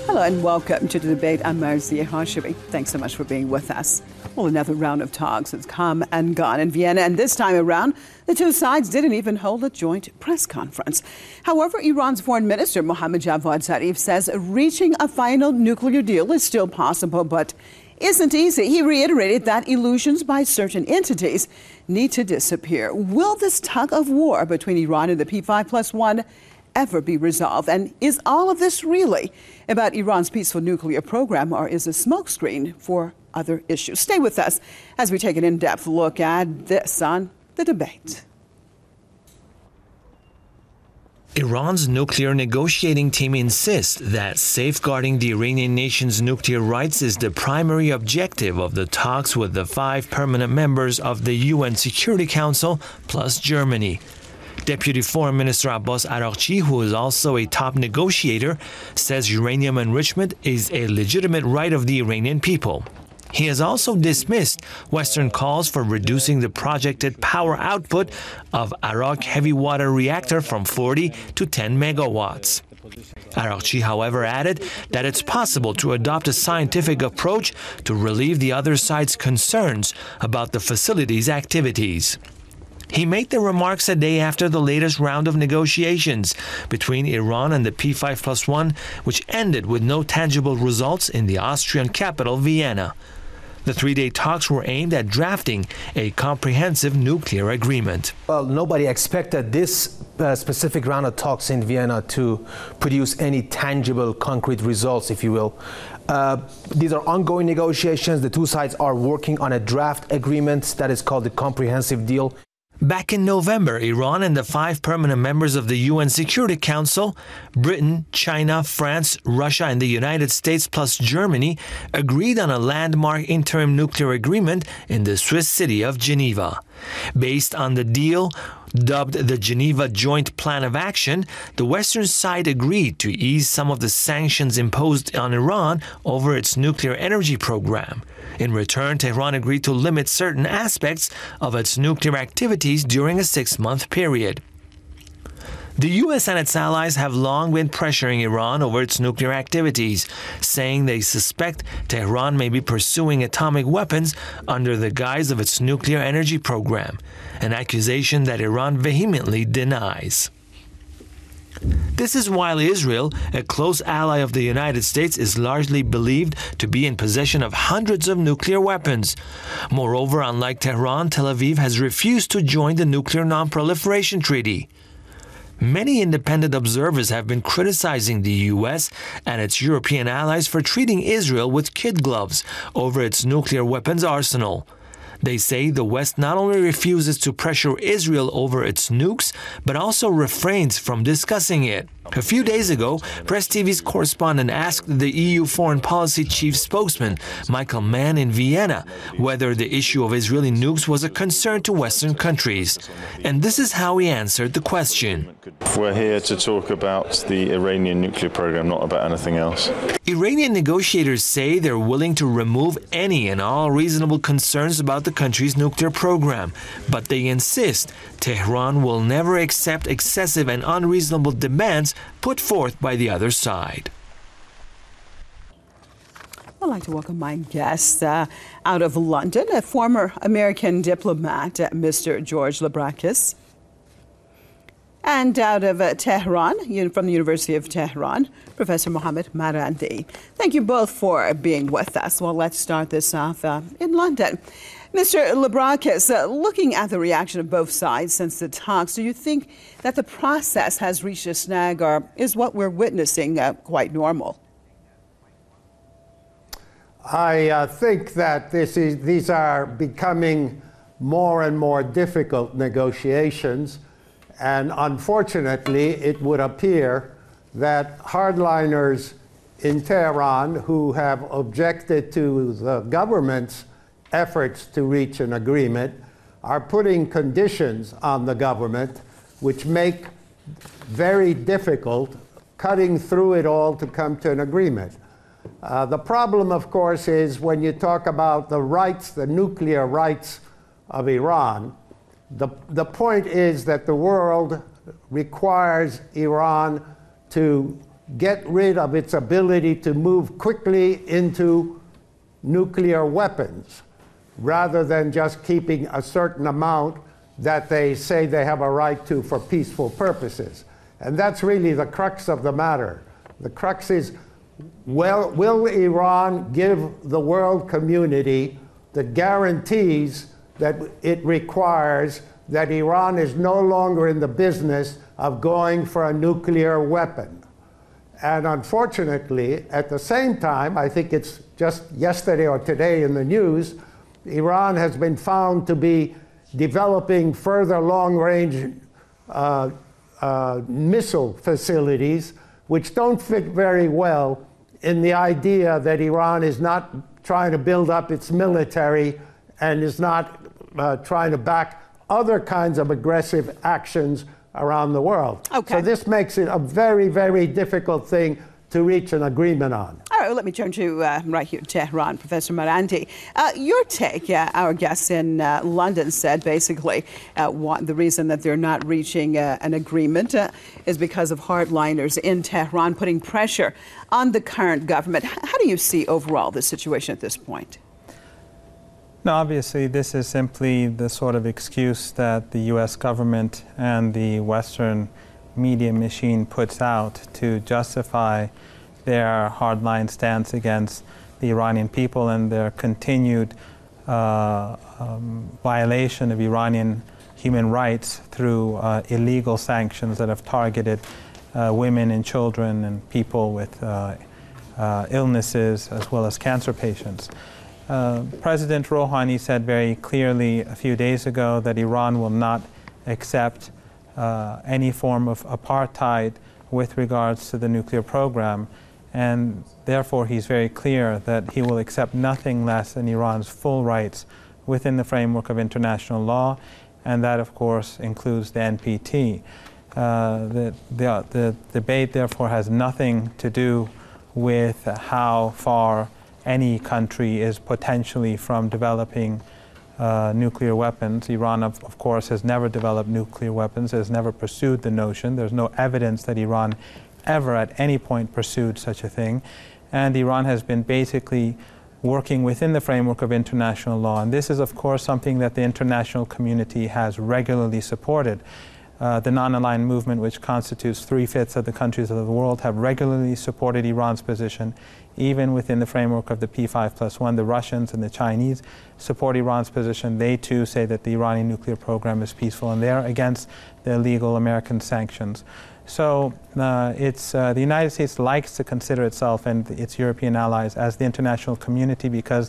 Hello and welcome to the debate. I'm Marzieh Hashemi. Thanks so much for being with us. Well, another round of talks has come and gone in Vienna, and this time around, the two sides didn't even hold a joint press conference. However, Iran's Foreign Minister Mohammad Javad Zarif says reaching a final nuclear deal is still possible, but isn't easy. He reiterated that illusions by certain entities need to disappear. Will this tug of war between Iran and the P5+1 ever be resolved? And is all of this really about Iran's peaceful nuclear program, or is a smokescreen for other issues? Stay with us as we take an in-depth look at this on The Debate. Iran's nuclear negotiating team insists that safeguarding the Iranian nation's nuclear rights is the primary objective of the talks with the 5 permanent members of the UN Security Council plus Germany. Deputy Foreign Minister Abbas Araghchi, who is also a top negotiator, says uranium enrichment is a legitimate right of the Iranian people. He has also dismissed Western calls for reducing the projected power output of Arak heavy water reactor from 40 to 10 megawatts. Araghchi, however, added that it's possible to adopt a scientific approach to relieve the other side's concerns about the facility's activities. He made the remarks a day after the latest round of negotiations between Iran and the P5+1, which ended with no tangible results in the Austrian capital, Vienna. The 3-day talks were aimed at drafting a comprehensive nuclear agreement. Well, nobody expected this specific round of talks in Vienna to produce any tangible, concrete results, if you will. These are ongoing negotiations. The two sides are working on a draft agreement that is called the Comprehensive Deal. Back in November, Iran and the 5 permanent members of the UN Security Council, Britain, China, France, Russia, and the United States plus Germany, agreed on a landmark interim nuclear agreement in the Swiss city of Geneva. Based on the deal, dubbed the Geneva Joint Plan of Action, the Western side agreed to ease some of the sanctions imposed on Iran over its nuclear energy program. In return, Tehran agreed to limit certain aspects of its nuclear activities during a 6-month period. The U.S. and its allies have long been pressuring Iran over its nuclear activities, saying they suspect Tehran may be pursuing atomic weapons under the guise of its nuclear energy program, an accusation that Iran vehemently denies. This is while Israel, a close ally of the United States, is largely believed to be in possession of hundreds of nuclear weapons. Moreover, unlike Tehran, Tel Aviv has refused to join the Nuclear Non-Proliferation Treaty. Many independent observers have been criticizing the U.S. and its European allies for treating Israel with kid gloves over its nuclear weapons arsenal. They say the West not only refuses to pressure Israel over its nukes, but also refrains from discussing it. A few days ago, Press TV's correspondent asked the EU foreign policy chief spokesman, Michael Mann, in Vienna, whether the issue of Israeli nukes was a concern to Western countries. And this is how he answered the question. We're here to talk about the Iranian nuclear program, not about anything else. Iranian negotiators say they're willing to remove any and all reasonable concerns about the country's nuclear program, but they insist Tehran will never accept excessive and unreasonable demands put forth by the other side. I'd like to welcome my guest out of London, a former American diplomat, Mr. George Labrakis. And out of Tehran, from the University of Tehran, Professor Mohammad Marandi. Thank you both for being with us. Well, let's start this off in London. Mr. Labrakis, looking at the reaction of both sides since the talks, do you think that the process has reached a snag, or is what we're witnessing quite normal? I think that these are becoming more and more difficult negotiations, and unfortunately it would appear that hardliners in Tehran who have objected to the government's efforts to reach an agreement are putting conditions on the government which make very difficult cutting through it all to come to an agreement. The problem, of course, is when you talk about the rights, the nuclear rights of Iran, the point is that the world requires Iran to get rid of its ability to move quickly into nuclear weapons, rather than just keeping a certain amount that they say they have a right to for peaceful purposes. And that's really the crux of the matter. The crux is, well, will Iran give the world community the guarantees that it requires that Iran is no longer in the business of going for a nuclear weapon? And unfortunately, at the same time, I think it's just yesterday or today in the news, Iran has been found to be developing further long-range missile facilities, which don't fit very well in the idea that Iran is not trying to build up its military and is not trying to back other kinds of aggressive actions around the world. Okay. So this makes it a very, very difficult thing to reach an agreement on. All right, well, let me turn to right here in Tehran, Professor Marandi. Your take, our guest in London said basically the reason that they're not reaching an agreement is because of hardliners in Tehran putting pressure on the current government. How do you see overall the situation at this point? No, obviously, this is simply the sort of excuse that the U.S. government and the Western media machine puts out to justify their hardline stance against the Iranian people and their continued violation of Iranian human rights through illegal sanctions that have targeted women and children and people with illnesses as well as cancer patients. President Rouhani said very clearly a few days ago that Iran will not accept any form of apartheid with regards to the nuclear program, and therefore he's very clear that he will accept nothing less than Iran's full rights within the framework of international law, and that of course includes the NPT. The debate therefore has nothing to do with how far any country is potentially from developing nuclear weapons. Iran, of course, has never developed nuclear weapons, has never pursued the notion. There's no evidence that Iran ever at any point pursued such a thing. And Iran has been basically working within the framework of international law. And this is, of course, something that the international community has regularly supported. The non-aligned movement, which constitutes 3/5 of the countries of the world, have regularly supported Iran's position, even within the framework of the P5+1. The Russians and the Chinese support Iran's position. They too say that the Iranian nuclear program is peaceful, and they're against the illegal American sanctions. So the United States likes to consider itself and its European allies as the international community because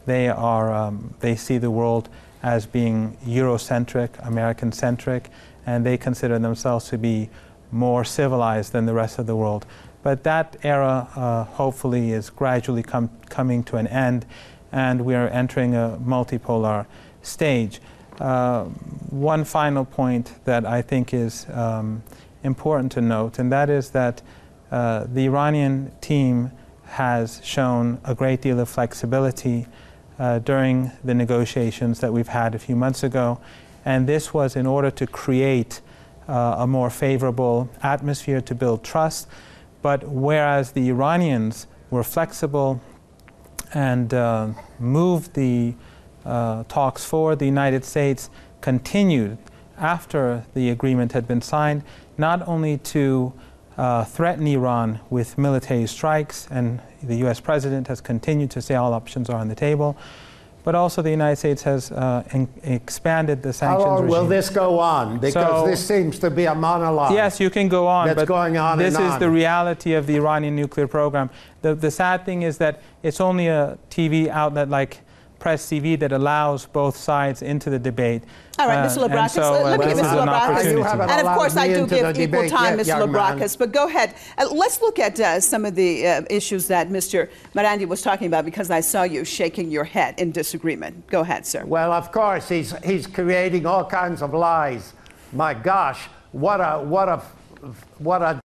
they see the world as being Eurocentric, American-centric, and they consider themselves to be more civilized than the rest of the world. But that era hopefully is gradually coming to an end, and we are entering a multipolar stage. One final point that I think is important to note, and that is that the Iranian team has shown a great deal of flexibility during the negotiations that we've had a few months ago, and this was in order to create a more favorable atmosphere to build trust. But whereas the Iranians were flexible and moved the talks forward, the United States continued after the agreement had been signed, not only to threaten Iran with military strikes, and the U.S. president has continued to say all options are on the table, but also the United States has expanded the sanctions regime. How long will this go on? Because this seems to be a monologue. Yes, you can go on, that's but going on this and is on. the reality of the Iranian nuclear program. The sad thing is that it's only a TV outlet like Press TV that allows both sides into the debate. All right, Mr. Labrakis, let me give Mr. Labrakis, and of course I do give equal time, Mr. Labrakis, but go ahead. Let's look at some of the issues that Mr. Marandi was talking about, because I saw you shaking your head in disagreement. Go ahead, sir. Well, of course, he's creating all kinds of lies. My gosh, what a